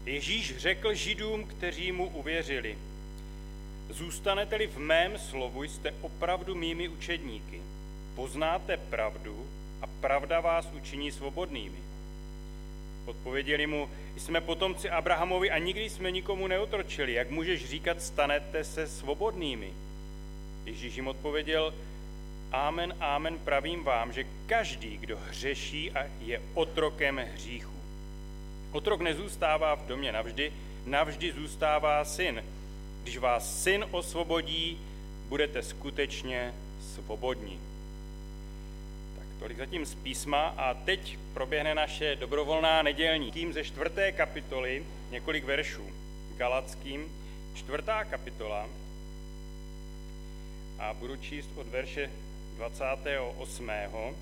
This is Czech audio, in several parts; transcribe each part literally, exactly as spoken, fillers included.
Ježíš řekl Židům, kteří mu uvěřili: Zůstanete-li v mém slovu, jste opravdu mými učedníky. Poznáte pravdu a pravda vás učiní svobodnými. Odpověděli mu: Jsme potomci Abrahamovi a nikdy jsme nikomu neotročili. Jak můžeš říkat, stanete se svobodnými? Ježíš jim odpověděl: Amen, amen, pravím vám, že každý, kdo hřeší, a je otrokem hříchu. Otrok nezůstává v domě navždy, navždy zůstává syn. Když vás syn osvobodí, budete skutečně svobodní. Tak tolik zatím z písma a teď proběhne naše dobrovolná nedělní. Tím ze čtvrté kapitoly několik veršů. Galackým, čtvrtá kapitola, a budu číst od verše dvacátého osmého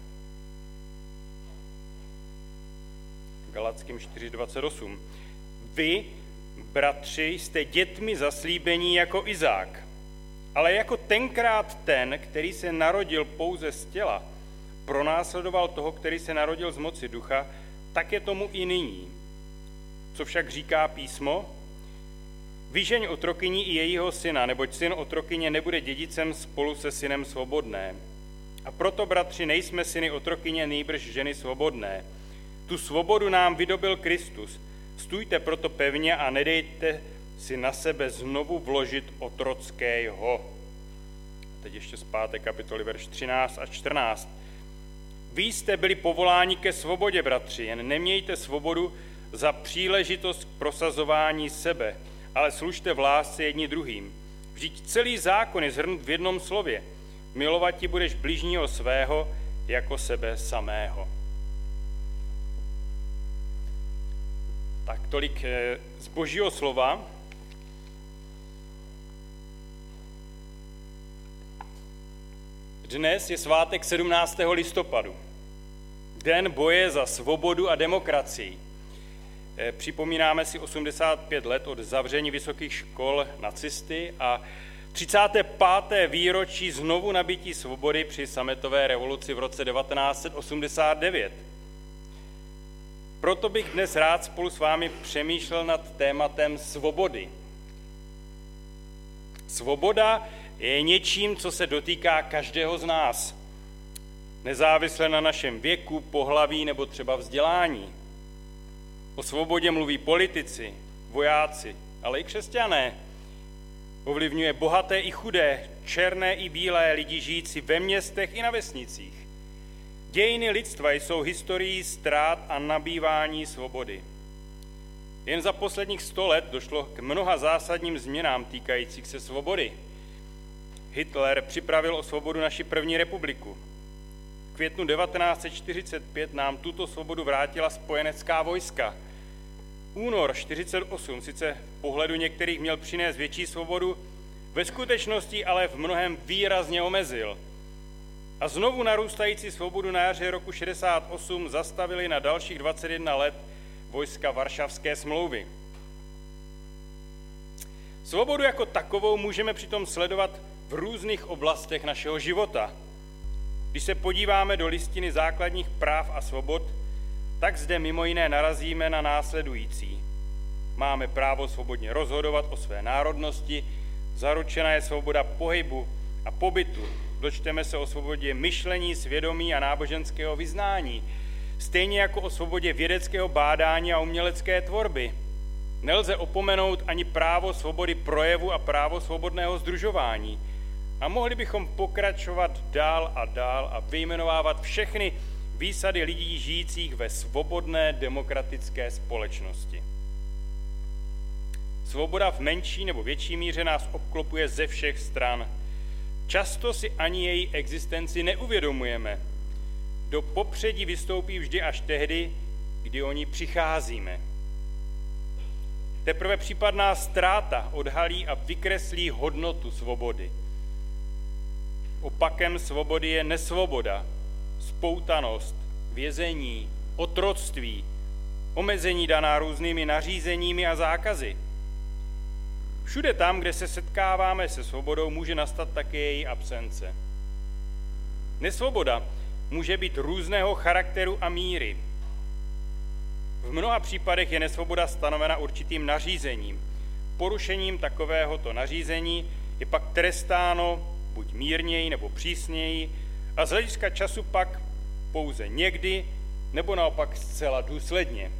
Galackým čtyři dvacet osm. Vy, bratři, jste dětmi zaslíbení jako Izák, ale jako tenkrát ten, který se narodil pouze z těla, pronásledoval toho, který se narodil z moci ducha, tak je tomu i nyní. Co však říká písmo? Vyžeň otrokyni i jejího syna, neboť syn otrokyně nebude dědicem spolu se synem svobodné. A proto, bratři, nejsme syny otrokyně, nýbrž ženy svobodné. Tu svobodu nám vydobil Kristus. Stůjte proto pevně a nedejte si na sebe znovu vložit otrockého. Teď ještě z páté kapitoly, verš třináct a čtrnáct. Vy jste byli povoláni ke svobodě, bratři, jen nemějte svobodu za příležitost k prosazování sebe, ale služte v lásce jedni druhým. Vždyť celý zákon je shrnut v jednom slově. Milovat ti budeš bližního svého jako sebe samého. Tak tolik z Božího slova. Dnes je svátek sedmnáctého listopadu. Den boje za svobodu a demokracii. Připomínáme si osmdesát pět let od zavření vysokých škol nacisty a třicáté páté výročí znovu nabití svobody při sametové revoluci v roce devatenáct set osmdesát devět. Proto bych dnes rád spolu s vámi přemýšlel nad tématem svobody. Svoboda je něčím, co se dotýká každého z nás, nezávisle na našem věku, pohlaví nebo třeba vzdělání. O svobodě mluví politici, vojáci, ale i křesťané. Ovlivňuje bohaté i chudé, černé i bílé lidi žijící ve městech i na vesnicích. Dějiny lidstva jsou historií ztrát a nabývání svobody. Jen za posledních sto let došlo k mnoha zásadním změnám týkajících se svobody. Hitler připravil o svobodu naši první republiku. V květnu devatenáct set čtyřicet pět nám tuto svobodu vrátila spojenecká vojska. Únor čtyřicet osm sice v pohledu některých měl přinést větší svobodu, ve skutečnosti ale v mnohem výrazně omezil. A znovu narůstající svobodu na jaře roku šedesát osm zastavili na dalších dvacet jedna let vojska Varšavské smlouvy. Svobodu jako takovou můžeme přitom sledovat v různých oblastech našeho života. Když se podíváme do listiny základních práv a svobod, tak zde mimo jiné narazíme na následující. Máme právo svobodně rozhodovat o své národnosti, zaručena je svoboda pohybu a pobytu, dočteme se o svobodě myšlení, svědomí a náboženského vyznání, stejně jako o svobodě vědeckého bádání a umělecké tvorby. Nelze opomenout ani právo svobody projevu a právo svobodného sdružování. A mohli bychom pokračovat dál a dál a vyjmenovávat všechny výsady lidí žijících ve svobodné demokratické společnosti. Svoboda v menší nebo větší míře nás obklopuje ze všech stran. Často si ani její existenci neuvědomujeme. Do popředí vystoupí vždy až tehdy, kdy o ní přicházíme. Teprve případná ztráta odhalí a vykreslí hodnotu svobody. Opakem svobody je nesvoboda, spoutanost, vězení, otroctví, omezení daná různými nařízeními a zákazy. Všude tam, kde se setkáváme se svobodou, může nastat také její absence. Nesvoboda může být různého charakteru a míry. V mnoha případech je nesvoboda stanovena určitým nařízením. Porušením takovéhoto nařízení je pak trestáno buď mírněji nebo přísněji a z hlediska času pak pouze někdy nebo naopak zcela důsledně.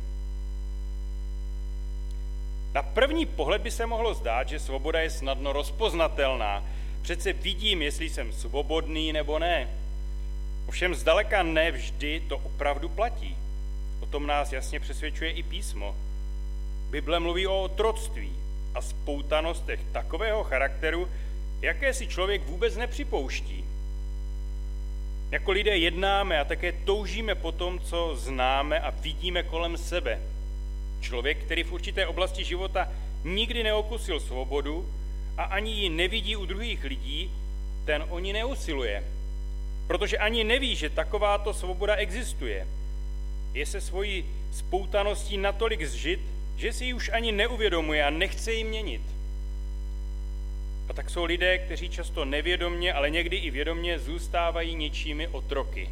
Na první pohled by se mohlo zdát, že svoboda je snadno rozpoznatelná. Přece vidím, jestli jsem svobodný nebo ne. Ovšem zdaleka ne vždy to opravdu platí. O tom nás jasně přesvědčuje i písmo. Bible mluví o otroctví a spoutanostech takového charakteru, jaké si člověk vůbec nepřipouští. Jako lidé jednáme a také toužíme po tom, co známe a vidíme kolem sebe. Člověk, který v určité oblasti života nikdy neokusil svobodu a ani ji nevidí u druhých lidí, ten o ní neusiluje. Protože ani neví, že takováto svoboda existuje. Je se svojí spoutaností natolik zžit, že si ji už ani neuvědomuje a nechce ji měnit. A tak jsou lidé, kteří často nevědomně, ale někdy i vědomně zůstávají něčími otroky.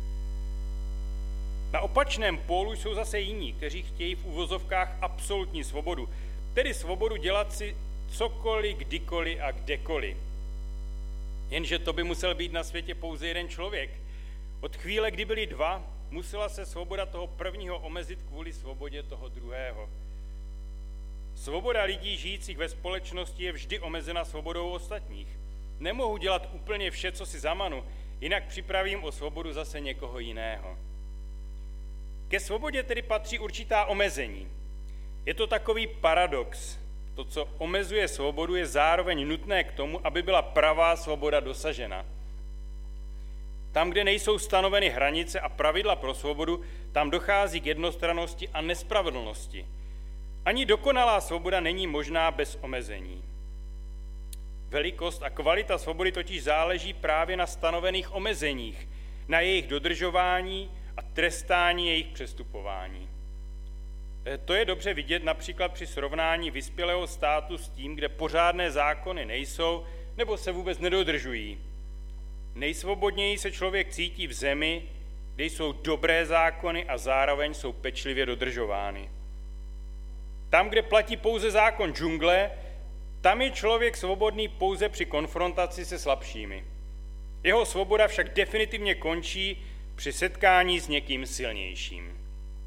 Na opačném pólu jsou zase jiní, kteří chtějí v uvozovkách absolutní svobodu, tedy svobodu dělat si cokoliv, kdykoliv a kdekoliv. Jenže to by musel být na světě pouze jeden člověk. Od chvíle, kdy byli dva, musela se svoboda toho prvního omezit kvůli svobodě toho druhého. Svoboda lidí žijících ve společnosti je vždy omezena svobodou ostatních. Nemohu dělat úplně vše, co si zamanu, jinak připravím o svobodu zase někoho jiného. Ke svobodě tedy patří určitá omezení. Je to takový paradox. To, co omezuje svobodu, je zároveň nutné k tomu, aby byla pravá svoboda dosažena. Tam, kde nejsou stanoveny hranice a pravidla pro svobodu, tam dochází k jednostrannosti a nespravedlnosti. Ani dokonalá svoboda není možná bez omezení. Velikost a kvalita svobody totiž záleží právě na stanovených omezeních, na jejich dodržování a trestání jejich přestupování. To je dobře vidět například při srovnání vyspělého státu s tím, kde pořádné zákony nejsou nebo se vůbec nedodržují. Nejsvobodněji se člověk cítí v zemi, kde jsou dobré zákony a zároveň jsou pečlivě dodržovány. Tam, kde platí pouze zákon džungle, tam je člověk svobodný pouze při konfrontaci se slabšími. Jeho svoboda však definitivně končí při setkání s někým silnějším.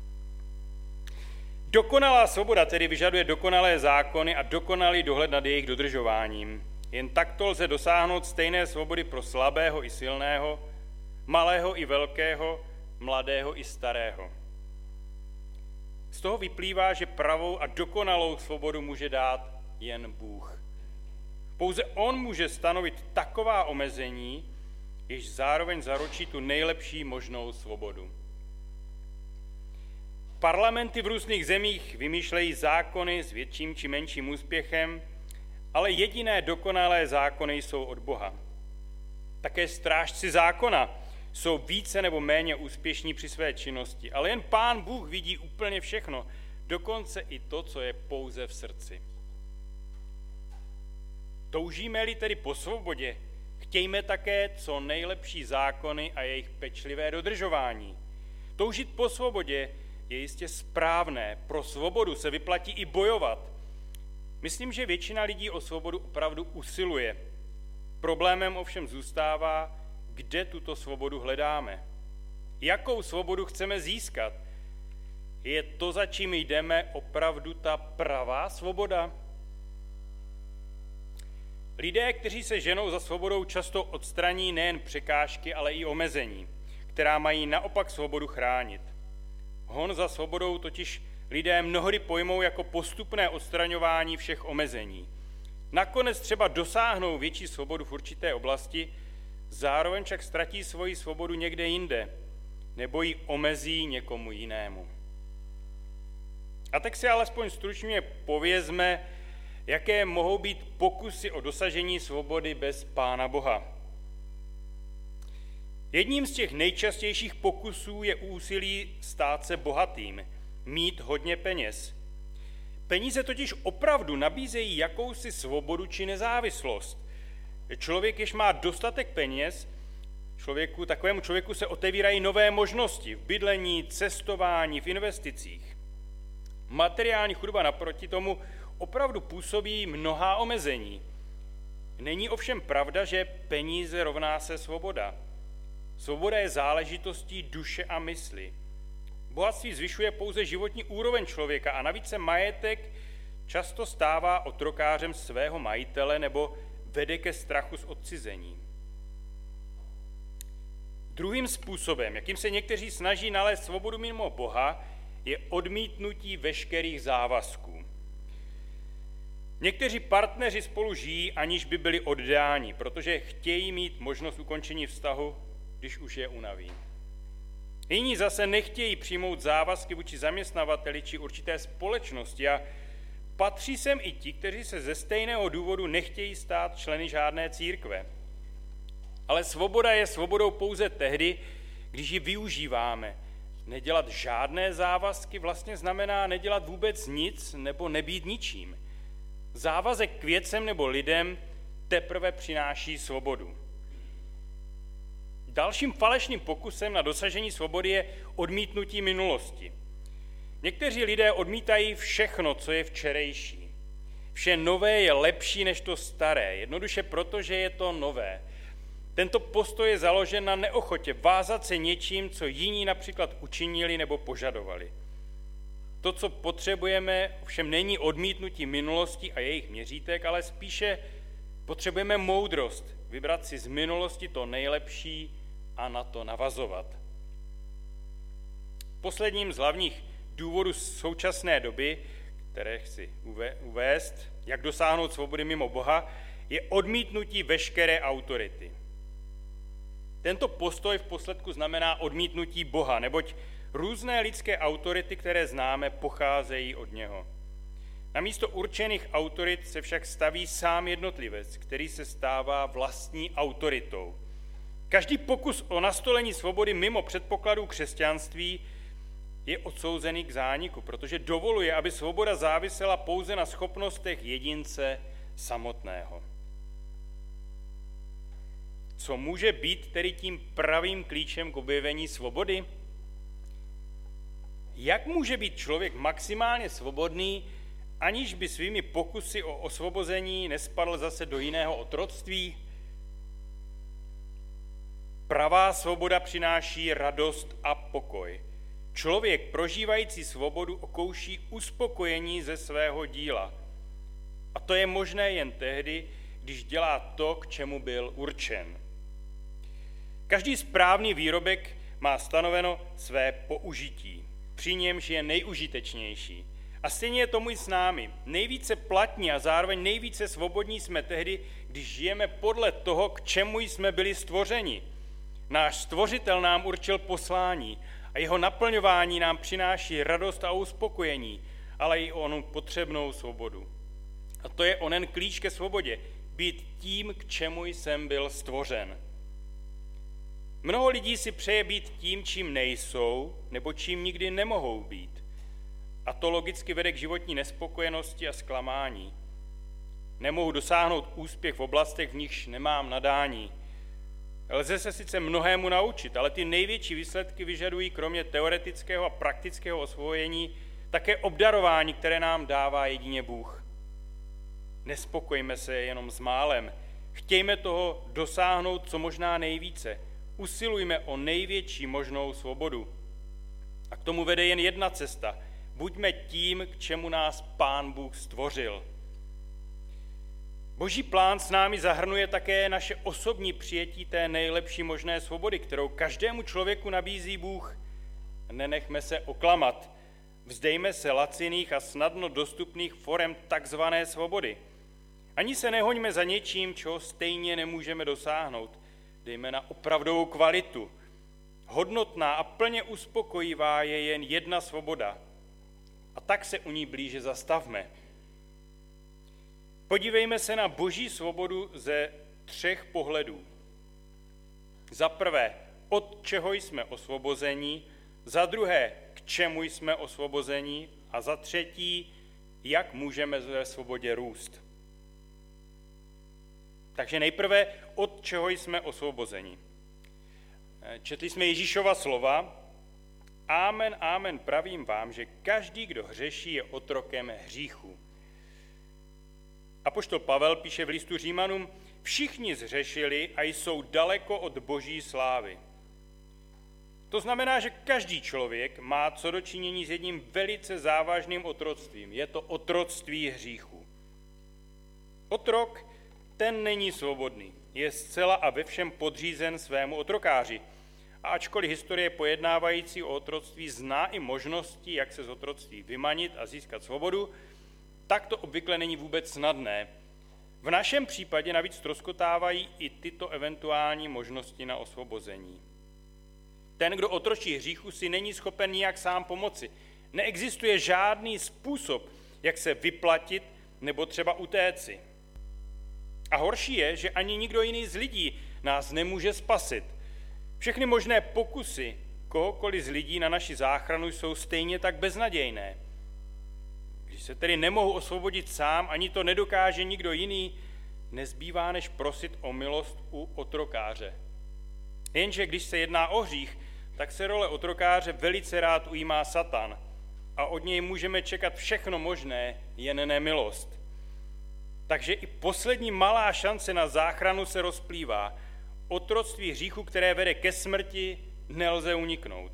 Dokonalá svoboda tedy vyžaduje dokonalé zákony a dokonalý dohled nad jejich dodržováním. Jen takto lze dosáhnout stejné svobody pro slabého i silného, malého i velkého, mladého i starého. Z toho vyplývá, že pravou a dokonalou svobodu může dát jen Bůh. Pouze on může stanovit taková omezení, jež zároveň zaručí tu nejlepší možnou svobodu. Parlamenty v různých zemích vymýšlejí zákony s větším či menším úspěchem, ale jediné dokonalé zákony jsou od Boha. Také strážci zákona jsou více nebo méně úspěšní při své činnosti, ale jen Pán Bůh vidí úplně všechno, dokonce i to, co je pouze v srdci. Toužíme-li tedy po svobodě, chtějme také co nejlepší zákony a jejich pečlivé dodržování. Toužit po svobodě je jistě správné, pro svobodu se vyplatí i bojovat. Myslím, že většina lidí o svobodu opravdu usiluje. Problémem ovšem zůstává, kde tuto svobodu hledáme. Jakou svobodu chceme získat? Je to, za čím jdeme, opravdu ta pravá svoboda? Lidé, kteří se ženou za svobodou, často odstraní nejen překážky, ale i omezení, která mají naopak svobodu chránit. Hon za svobodou totiž lidé mnohdy pojmou jako postupné odstraňování všech omezení. Nakonec třeba dosáhnou větší svobodu v určité oblasti, zároveň však ztratí svoji svobodu někde jinde, nebo ji omezí někomu jinému. A tak si alespoň stručně povězme, jaké mohou být pokusy o dosažení svobody bez Pána Boha. Jedním z těch nejčastějších pokusů je úsilí stát se bohatým, mít hodně peněz. Peníze totiž opravdu nabízejí jakousi svobodu či nezávislost. Člověk, jež má dostatek peněz, člověku, takovému člověku se otevírají nové možnosti v bydlení, cestování, v investicích. Materiální chudoba naproti tomu opravdu působí mnohá omezení. Není ovšem pravda, že peníze rovná se svoboda. Svoboda je záležitostí duše a mysli. Bohatství zvyšuje pouze životní úroveň člověka a navíc se majetek často stává otrokářem svého majitele nebo vede ke strachu z odcizení. Druhým způsobem, jakým se někteří snaží nalézt svobodu mimo Boha, je odmítnutí veškerých závazků. Někteří partneři spolu žijí, aniž by byli oddáni, protože chtějí mít možnost ukončení vztahu, když už je unaví. Jiní zase nechtějí přijmout závazky vůči zaměstnavateli či určité společnosti a patří sem i ti, kteří se ze stejného důvodu nechtějí stát členy žádné církve. Ale svoboda je svobodou pouze tehdy, když ji využíváme. Nedělat žádné závazky vlastně znamená nedělat vůbec nic nebo nebýt ničím. Závazek k věcem nebo lidem teprve přináší svobodu. Dalším falešným pokusem na dosažení svobody je odmítnutí minulosti. Někteří lidé odmítají všechno, co je včerejší. Vše nové je lepší než to staré, jednoduše proto, že je to nové. Tento postoj je založen na neochotě vázat se něčím, co jiní například učinili nebo požadovali. To, co potřebujeme, ovšem není odmítnutí minulosti a jejich měřítek, ale spíše potřebujeme moudrost, vybrat si z minulosti to nejlepší a na to navazovat. Posledním z hlavních důvodů současné doby, které chci uvést, jak dosáhnout svobody mimo Boha, je odmítnutí veškeré autority. Tento postoj v posledku znamená odmítnutí Boha, neboť různé lidské autority, které známe, pocházejí od něho. Namísto určených autorit se však staví sám jednotlivec, který se stává vlastní autoritou. Každý pokus o nastolení svobody mimo předpokladů křesťanství je odsouzený k zániku, protože dovoluje, aby svoboda závisela pouze na schopnostech jedince samotného. Co může být tedy tím pravým klíčem k objevení svobody? Jak může být člověk maximálně svobodný, aniž by svými pokusy o osvobození nespadl zase do jiného otroctví? Pravá svoboda přináší radost a pokoj. Člověk prožívající svobodu okouší uspokojení ze svého díla. A to je možné jen tehdy, když dělá to, k čemu byl určen. Každý správný výrobek má stanoveno své použití, při němž je nejužitečnější. A stejně je tomu i s námi. Nejvíce platní a zároveň nejvíce svobodní jsme tehdy, když žijeme podle toho, k čemu jsme byli stvořeni. Náš stvořitel nám určil poslání a jeho naplňování nám přináší radost a uspokojení, ale i onu potřebnou svobodu. A to je onen klíč ke svobodě, být tím, k čemu jsem byl stvořen. Mnoho lidí si přeje být tím, čím nejsou, nebo čím nikdy nemohou být. A to logicky vede k životní nespokojenosti a zklamání. Nemohu dosáhnout úspěch v oblastech, v nichž nemám nadání. Lze se sice mnohému naučit, ale ty největší výsledky vyžadují kromě teoretického a praktického osvojení také obdarování, které nám dává jedině Bůh. Nespokojme se jenom s málem. Chtějme toho dosáhnout co možná nejvíce. Usilujme o největší možnou svobodu. A k tomu vede jen jedna cesta. Buďme tím, k čemu nás Pán Bůh stvořil. Boží plán s námi zahrnuje také naše osobní přijetí té nejlepší možné svobody, kterou každému člověku nabízí Bůh. Nenechme se oklamat. Vzdejme se laciných a snadno dostupných forem takzvané svobody. Ani se nehoňme za něčím, čeho stejně nemůžeme dosáhnout. Dejme na opravdovou kvalitu. Hodnotná a plně uspokojivá je jen jedna svoboda. A tak se u ní blíže zastavme. Podívejme se na Boží svobodu ze třech pohledů. Za prvé, od čeho jsme osvobozeni, za druhé, k čemu jsme osvobozeni a za třetí, jak můžeme ve svobodě růst. Takže nejprve, od čeho jsme osvobozeni. Četli jsme Ježíšova slova, Amen, amen, pravím vám, že každý, kdo hřeší, je otrokem hříchu. Apoštol Pavel píše v listu Římanům, všichni zhřešili a jsou daleko od boží slávy. To znamená, že každý člověk má co do činění s jedním velice závažným otroctvím. Je to otroctví hříchu. Otrok, ten není svobodný. Je zcela a ve všem podřízen svému otrokáři. A ačkoliv historie pojednávající o otroctví zná i možnosti, jak se z otroctví vymanit a získat svobodu, tak to obvykle není vůbec snadné. V našem případě navíc ztroskotávají i tyto eventuální možnosti na osvobození. Ten, kdo otročí hříchu, si není schopen nijak sám pomoci. Neexistuje žádný způsob, jak se vyplatit nebo třeba utéci. A horší je, že ani nikdo jiný z lidí nás nemůže spasit. Všechny možné pokusy kohokoliv z lidí na naši záchranu jsou stejně tak beznadějné. Když se tedy nemohu osvobodit sám, ani to nedokáže nikdo jiný, nezbývá než prosit o milost u otrokáře. Jenže když se jedná o hřích, tak se role otrokáře velice rád ujímá Satan a od něj můžeme čekat všechno možné, jen ne milost. Takže i poslední malá šance na záchranu se rozplývá. Otroctví hříchu, které vede ke smrti, nelze uniknout.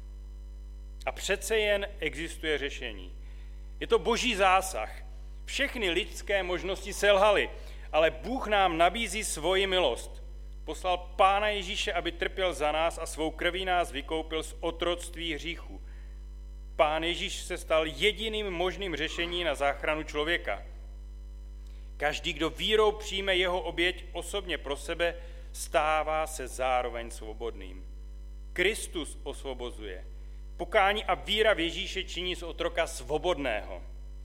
A přece jen existuje řešení. Je to boží zásah. Všechny lidské možnosti selhaly, ale Bůh nám nabízí svoji milost. Poslal Pána Ježíše, aby trpěl za nás a svou krví nás vykoupil z otroctví hříchu. Pán Ježíš se stal jediným možným řešením na záchranu člověka. Každý, kdo vírou přijme jeho oběť osobně pro sebe, stává se zároveň svobodným. Kristus osvobozuje. Pokání a víra v Ježíše činí z otroka svobodného.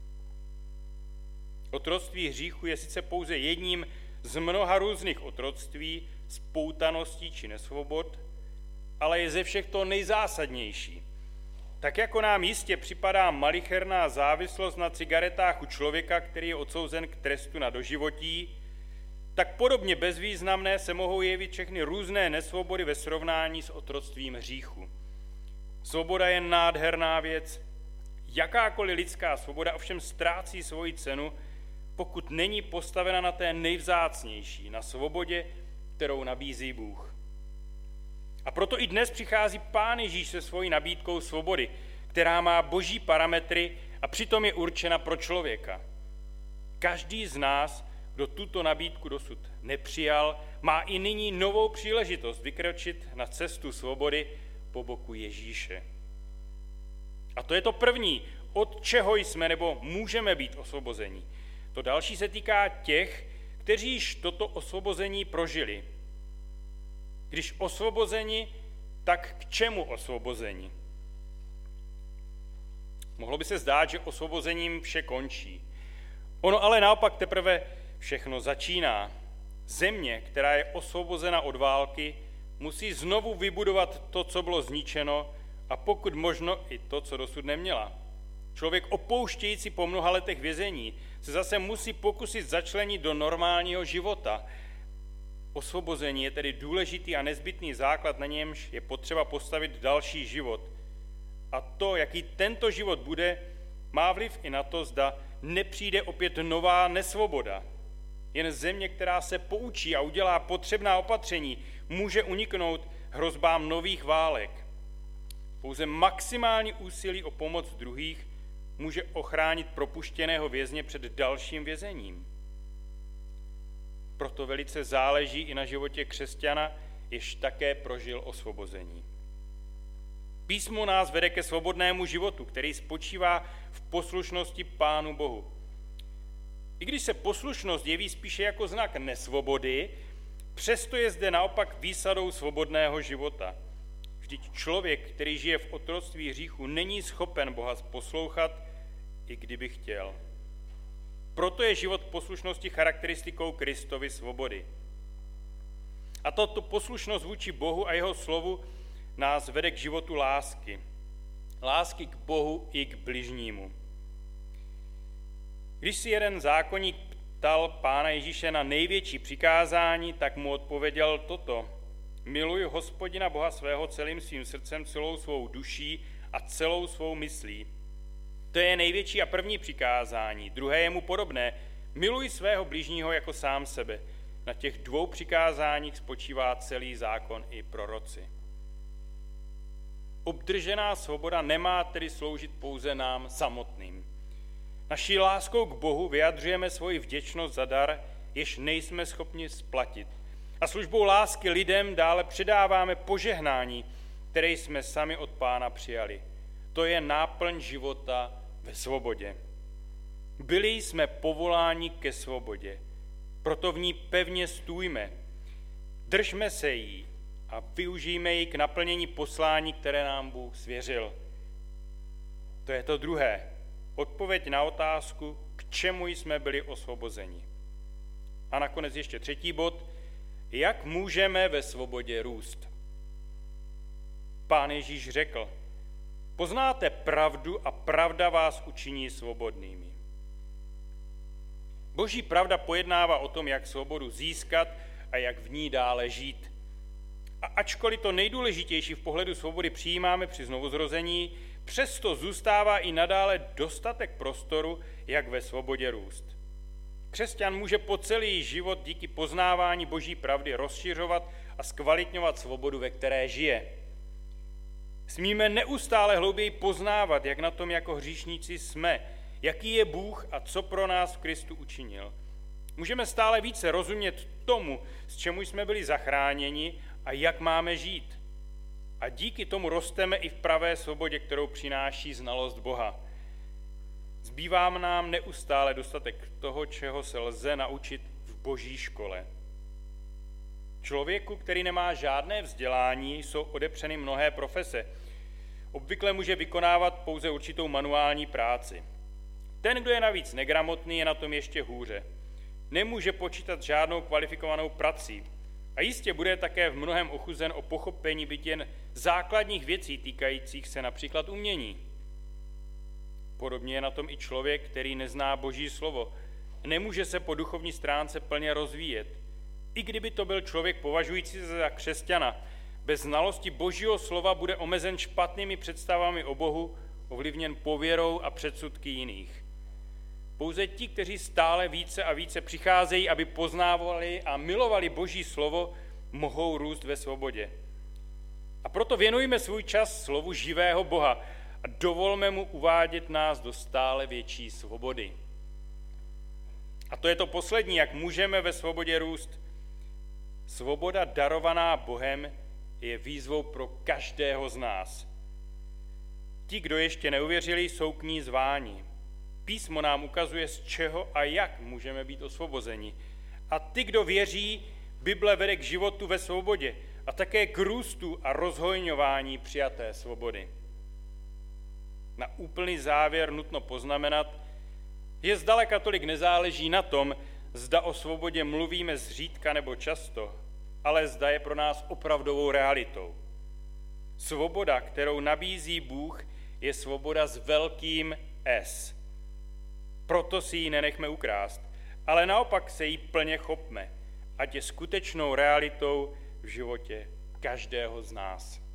Otroctví hříchu je sice pouze jedním z mnoha různých otroctví, spoutaností či nesvobod, ale je ze všech to nejzásadnější. Tak jako nám jistě připadá malicherná závislost na cigaretách u člověka, který je odsouzen k trestu na doživotí, tak podobně bezvýznamné se mohou jevit všechny různé nesvobody ve srovnání s otroctvím hříchu. Svoboda je nádherná věc. Jakákoliv lidská svoboda ovšem ztrácí svoji cenu, pokud není postavena na té nejvzácnější, na svobodě, kterou nabízí Bůh. A proto i dnes přichází Pán Ježíš se svojí nabídkou svobody, která má boží parametry a přitom je určena pro člověka. Každý z nás, kdo tuto nabídku dosud nepřijal, má i nyní novou příležitost vykročit na cestu svobody po boku Ježíše. A to je to první, od čeho jsme nebo můžeme být osvobozeni. To další se týká těch, kteří již toto osvobození prožili. Když osvobozeni, tak k čemu osvobozeni? Mohlo by se zdát, že osvobozením vše končí. Ono ale naopak teprve všechno začíná. Země, která je osvobozena od války, musí znovu vybudovat to, co bylo zničeno, a pokud možno i to, co dosud neměla. Člověk opouštějící po mnoha letech vězení se zase musí pokusit začlenit do normálního života. Osvobození je tedy důležitý a nezbytný základ, na němž je potřeba postavit další život. A to, jaký tento život bude, má vliv i na to, zda nepřijde opět nová nesvoboda. Jen země, která se poučí a udělá potřebná opatření, může uniknout hrozbám nových válek. Pouze maximální úsilí o pomoc druhých může ochránit propuštěného vězně před dalším vězením. Proto velice záleží i na životě křesťana, jež také prožil osvobození. Písmo nás vede ke svobodnému životu, který spočívá v poslušnosti Pánu Bohu. I když se poslušnost jeví spíše jako znak nesvobody, přesto je zde naopak výsadou svobodného života. Vždyť člověk, který žije v otroctví hříchu, není schopen Boha poslouchat, i kdyby chtěl. Proto je život poslušnosti charakteristikou Kristovy svobody. A tato poslušnost vůči Bohu a jeho slovu nás vede k životu lásky. Lásky k Bohu i k bližnímu. Když si jeden zákonník ptal Pána Ježíše na největší přikázání, tak mu odpověděl toto. Miluj Hospodina Boha svého celým svým srdcem, celou svou duší a celou svou myslí. To je největší a první přikázání. Druhé je mu podobné. Miluj svého bližního jako sám sebe. Na těch dvou přikázáních spočívá celý zákon i proroci. Obdržená svoboda nemá tedy sloužit pouze nám samotným. Naší láskou k Bohu vyjadřujeme svoji vděčnost za dar, jež nejsme schopni splatit. A službou lásky lidem dále předáváme požehnání, které jsme sami od Pána přijali. To je náplň života ve svobodě. Byli jsme povoláni ke svobodě, proto v ní pevně stůjme. Držme se jí a využijme ji k naplnění poslání, které nám Bůh svěřil. To je to druhé. Odpověď na otázku, k čemu jsme byli osvobozeni. A nakonec ještě třetí bod. Jak můžeme ve svobodě růst? Pán Ježíš řekl, poznáte pravdu a pravda vás učiní svobodnými. Boží pravda pojednává o tom, jak svobodu získat a jak v ní dále žít. A ačkoliv to nejdůležitější v pohledu svobody přijímáme při znovuzrození, přesto zůstává i nadále dostatek prostoru, jak ve svobodě růst. Křesťan může po celý život díky poznávání Boží pravdy rozšiřovat a zkvalitňovat svobodu, ve které žije. Smíme neustále hlouběji poznávat, jak na tom jako hříšníci jsme, jaký je Bůh a co pro nás v Kristu učinil. Můžeme stále více rozumět tomu, z čemu jsme byli zachráněni a jak máme žít. A díky tomu rosteme i v pravé svobodě, kterou přináší znalost Boha. Zbývá nám neustále dostatek toho, čeho se lze naučit v Boží škole. Člověku, který nemá žádné vzdělání, jsou odepřeny mnohé profese. Obvykle může vykonávat pouze určitou manuální práci. Ten, kdo je navíc negramotný, je na tom ještě hůře. Nemůže počítat žádnou kvalifikovanou prací. A jistě bude také v mnohem ochuzen o pochopení byť jen základních věcí týkajících se například umění. Podobně je na tom i člověk, který nezná Boží slovo. Nemůže se po duchovní stránce plně rozvíjet. I kdyby to byl člověk považující se za křesťana, bez znalosti Božího slova bude omezen špatnými představami o Bohu, ovlivněn pověrou a předsudky jiných. Pouze ti, kteří stále více a více přicházejí, aby poznávali a milovali Boží slovo, mohou růst ve svobodě. A proto věnujme svůj čas slovu živého Boha a dovolme mu uvádět nás do stále větší svobody. A to je to poslední, jak můžeme ve svobodě růst. Svoboda darovaná Bohem je výzvou pro každého z nás. Ti, kdo ještě neuvěřili, jsou k ní zváni. Písmo nám ukazuje, z čeho a jak můžeme být osvobozeni. A ty, kdo věří, Bible vede k životu ve svobodě a také k růstu a rozhojňování přijaté svobody. Na úplný závěr nutno poznamenat, že zdaleka tolik nezáleží na tom, zda o svobodě mluvíme zřídka nebo často, ale zda je pro nás opravdovou realitou. Svoboda, kterou nabízí Bůh, je svoboda s velkým S. Proto si ji nenechme ukrást, ale naopak se jí plně chopme, ať je skutečnou realitou v životě každého z nás.